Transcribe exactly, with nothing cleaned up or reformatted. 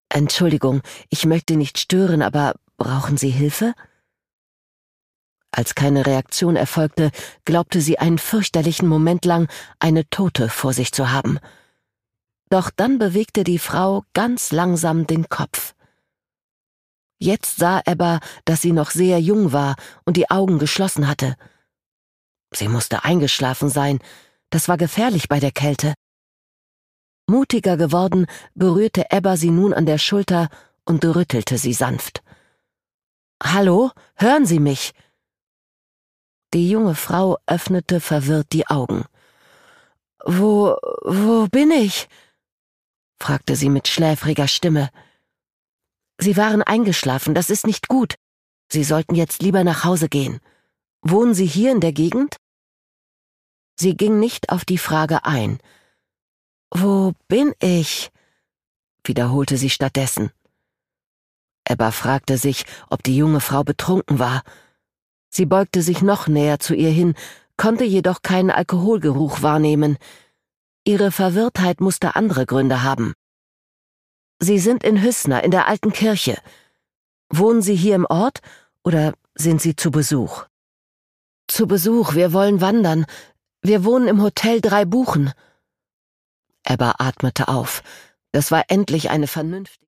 Entschuldigung, ich möchte nicht stören, aber brauchen Sie Hilfe? Als keine Reaktion erfolgte, glaubte sie einen fürchterlichen Moment lang eine Tote vor sich zu haben. Doch dann bewegte die Frau ganz langsam den Kopf. Jetzt sah Ebba, dass sie noch sehr jung war und die Augen geschlossen hatte. Sie musste eingeschlafen sein, das war gefährlich bei der Kälte. Mutiger geworden, berührte Ebba sie nun an der Schulter und rüttelte sie sanft. »Hallo, hören Sie mich?« Die junge Frau öffnete verwirrt die Augen. »Wo, wo bin ich?« fragte sie mit schläfriger Stimme. »Sie waren eingeschlafen, das ist nicht gut. Sie sollten jetzt lieber nach Hause gehen. Wohnen Sie hier in der Gegend?« Sie ging nicht auf die Frage ein. »Wo bin ich?« wiederholte sie stattdessen. Ebba fragte sich, ob die junge Frau betrunken war. Sie beugte sich noch näher zu ihr hin, konnte jedoch keinen Alkoholgeruch wahrnehmen. Ihre Verwirrtheit musste andere Gründe haben. »Sie sind in Hüsna, in der alten Kirche. Wohnen Sie hier im Ort oder sind Sie zu Besuch?« »Zu Besuch, wir wollen wandern. Wir wohnen im Hotel Drei Buchen.« Ebba atmete auf. Das war endlich eine vernünftige